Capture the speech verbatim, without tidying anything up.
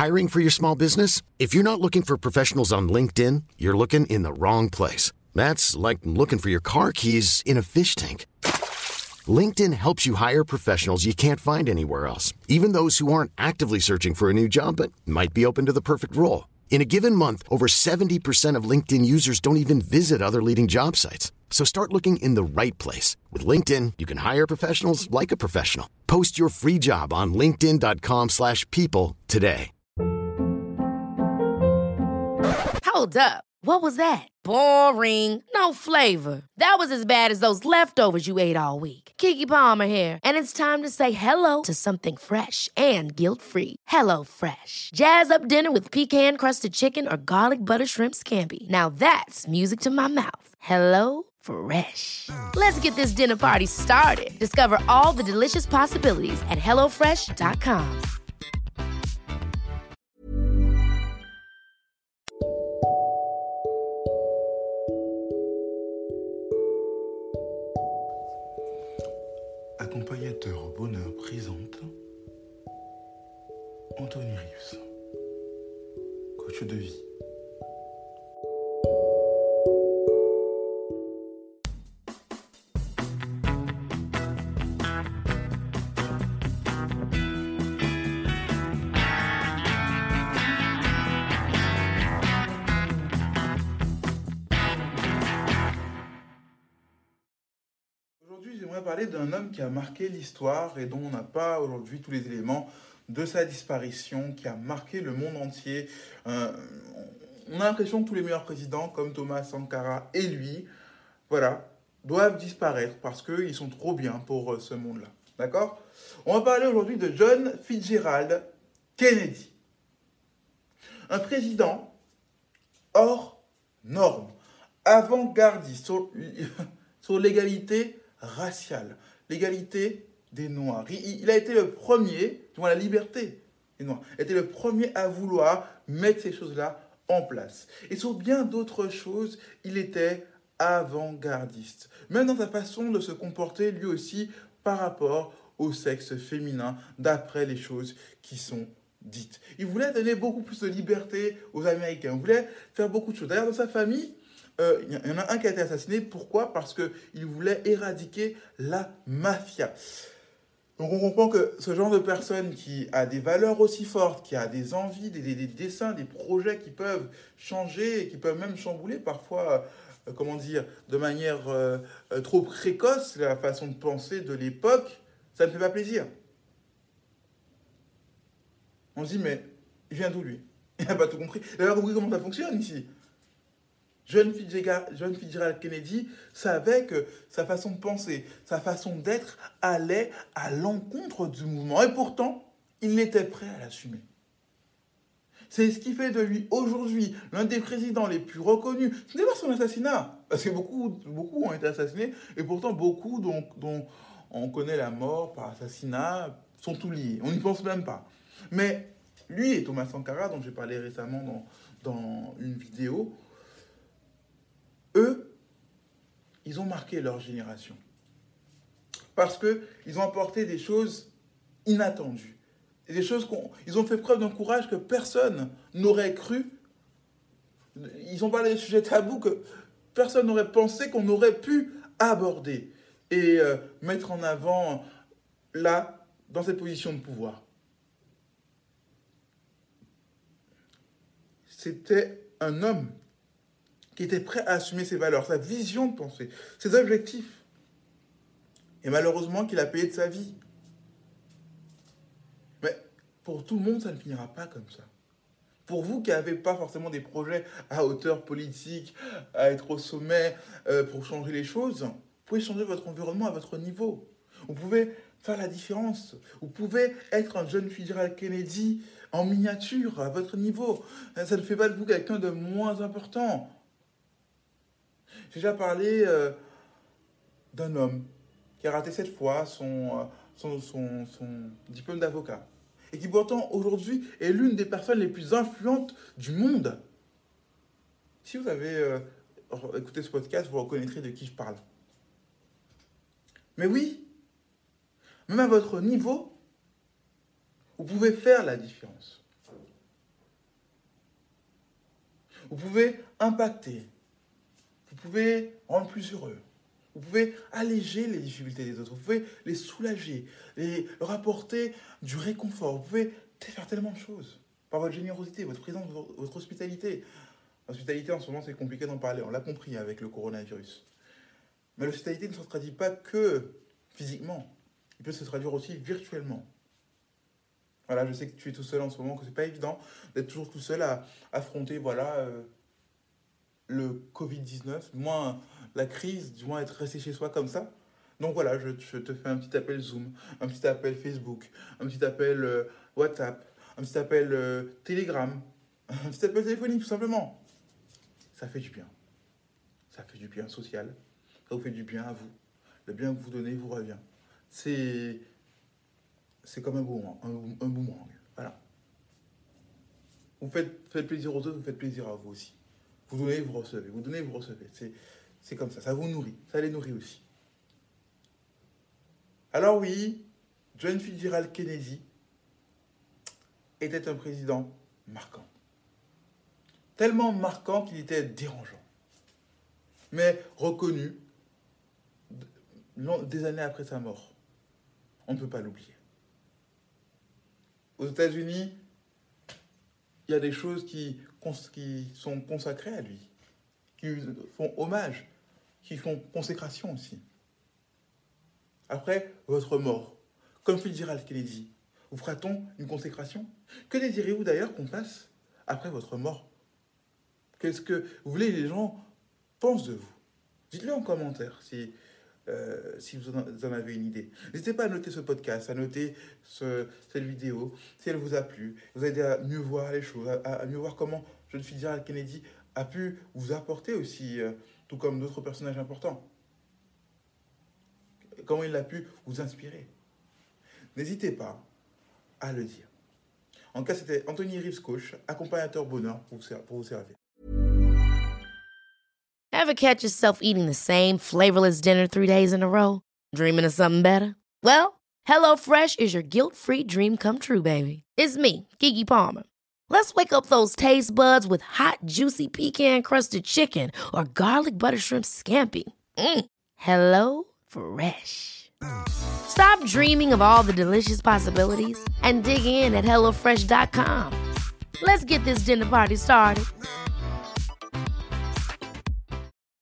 Hiring for your small business? If you're not looking for professionals on LinkedIn, you're looking in the wrong place. That's like looking for your car keys in a fish tank. LinkedIn helps you hire professionals you can't find anywhere else, even those who aren't actively searching for a new job but might be open to the perfect role. In a given month, over seventy percent of LinkedIn users don't even visit other leading job sites. So start looking in the right place. With LinkedIn, you can hire professionals like a professional. Post your free job on linkedin.com slash people today. Hold up. What was that? Boring. No flavor. That was as bad as those leftovers you ate all week. Keke Palmer here, and it's time to say hello to something fresh and guilt-free. Hello Fresh. Jazz up dinner with pecan-crusted chicken or garlic butter shrimp scampi. Now that's music to my mouth. Hello Fresh. Let's get this dinner party started. Discover all the delicious possibilities at hello fresh dot com. Accompagnateur Bonheur présente Anthony Rives, coach de vie. Aujourd'hui, j'aimerais parler d'un homme qui a marqué l'histoire et dont on n'a pas aujourd'hui tous les éléments de sa disparition, qui a marqué le monde entier. Euh, on a l'impression que tous les meilleurs présidents, comme Thomas Sankara et lui, voilà, doivent disparaître parce qu'ils sont trop bien pour ce monde-là. D'accord ? On va parler aujourd'hui de John Fitzgerald Kennedy. Un président hors norme, avant-gardiste sur, sur l'égalité raciale, l'égalité des Noirs. Il, il a été le premier, du moins la liberté des Noirs, a été le premier à vouloir mettre ces choses-là en place. Et sur bien d'autres choses, il était avant-gardiste. Même dans sa façon de se comporter, lui aussi, par rapport au sexe féminin, d'après les choses qui sont dites. Il voulait donner beaucoup plus de liberté aux Américains. Il voulait faire beaucoup de choses. D'ailleurs, dans sa famille, Euh, il y en a un qui a été assassiné. Pourquoi ? Parce qu'il voulait éradiquer la mafia. Donc on comprend que ce genre de personne qui a des valeurs aussi fortes, qui a des envies, des, des, des dessins, des projets qui peuvent changer, qui peuvent même chambouler parfois, euh, comment dire, de manière euh, euh, trop précoce, la façon de penser de l'époque, ça ne fait pas plaisir. On se dit, mais il vient d'où lui ? Il n'a pas tout compris. Il n'a pas compris comment ça fonctionne ici. John Fitzgerald, John Fitzgerald Kennedy savait que sa façon de penser, sa façon d'être allait à l'encontre du mouvement. Et pourtant, il était prêt à l'assumer. C'est ce qui fait de lui aujourd'hui l'un des présidents les plus reconnus. Ce n'est pas son assassinat, parce que beaucoup, beaucoup ont été assassinés, et pourtant beaucoup dont, dont on connaît la mort par assassinat sont tous liés. On n'y pense même pas. Mais lui et Thomas Sankara, dont j'ai parlé récemment dans, dans une vidéo, eux, ils ont marqué leur génération. Parce qu'ils ont apporté des choses inattendues. Des choses qu'on, ils ont fait preuve d'un courage que personne n'aurait cru. Ils ont parlé de sujets tabous que personne n'aurait pensé qu'on aurait pu aborder et euh, mettre en avant là, dans cette position de pouvoir. C'était un homme qui était prêt à assumer ses valeurs, sa vision de pensée, ses objectifs. Et malheureusement, qu'il a payé de sa vie. Mais pour tout le monde, ça ne finira pas comme ça. Pour vous qui n'avez pas forcément des projets à hauteur politique, à être au sommet euh, pour changer les choses, vous pouvez changer votre environnement à votre niveau. Vous pouvez faire la différence. Vous pouvez être un John Fitzgerald Kennedy en miniature à votre niveau. Ça ne fait pas de vous quelqu'un de moins important. J'ai déjà parlé euh, d'un homme qui a raté cette fois son, son, son, son diplôme d'avocat et qui pourtant aujourd'hui est l'une des personnes les plus influentes du monde. Si vous avez euh, écouté ce podcast, vous reconnaîtrez de qui je parle. Mais oui, même à votre niveau, vous pouvez faire la différence. vous pouvez impacter, vous pouvez rendre plus heureux, vous pouvez alléger les difficultés des autres, vous pouvez les soulager, les, leur apporter du réconfort, vous pouvez faire tellement de choses par votre générosité, votre présence, votre hospitalité. L'hospitalité, en ce moment, c'est compliqué d'en parler, on l'a compris avec le coronavirus. Mais l'hospitalité ne se traduit pas que physiquement, il peut se traduire aussi virtuellement. Voilà, je sais que tu es tout seul en ce moment, que c'est pas évident d'être toujours tout seul à affronter voilà, euh, le covid dix-neuf, du moins la crise, du moins être resté chez soi comme ça. Donc voilà, je, je te fais un petit appel Zoom, un petit appel Facebook, un petit appel euh, WhatsApp, un petit appel euh, Telegram, un petit appel téléphonique tout simplement. Ça fait du bien. Ça fait du bien social. Ça vous fait du bien à vous. Le bien que vous donnez vous revient. C'est... C'est comme un boomerang, un, un boomerang, voilà. Vous faites, faites plaisir aux autres, vous faites plaisir à vous aussi. Vous donnez, vous recevez, vous donnez, vous recevez. C'est, c'est comme ça, ça vous nourrit, ça les nourrit aussi. Alors oui, John Fitzgerald Kennedy était un président marquant. Tellement marquant qu'il était dérangeant. Mais reconnu des années après sa mort. On ne peut pas l'oublier. Aux États-Unis, il y a des choses qui, qui sont consacrées à lui, qui lui font hommage, qui font consécration aussi. Après votre mort, comme Fitzgerald Kennedy, vous fera-t-on une consécration? Que désirez-vous d'ailleurs qu'on fasse après votre mort? Qu'est-ce que vous voulez que les gens pensent de vous? Dites-le en commentaire si... Euh, si vous en avez une idée. N'hésitez pas à noter ce podcast, à noter ce, cette vidéo, si elle vous a plu, vous aidez à mieux voir les choses, à, à mieux voir comment John Fitzgerald Kennedy a pu vous apporter aussi, euh, tout comme d'autres personnages importants. Comment il a pu vous inspirer. N'hésitez pas à le dire. En tout cas, c'était Anthony Reeves, coach, accompagnateur bonheur pour vous, pour vous servir. Ever catch yourself eating the same flavorless dinner three days in a row? Dreaming of something better? Well, HelloFresh is your guilt-free dream come true, baby. It's me, Keke Palmer. Let's wake up those taste buds with hot, juicy pecan-crusted chicken or garlic butter shrimp scampi. Mm. Hello Fresh. Stop dreaming of all the delicious possibilities and dig in at hello fresh dot com. Let's get this dinner party started.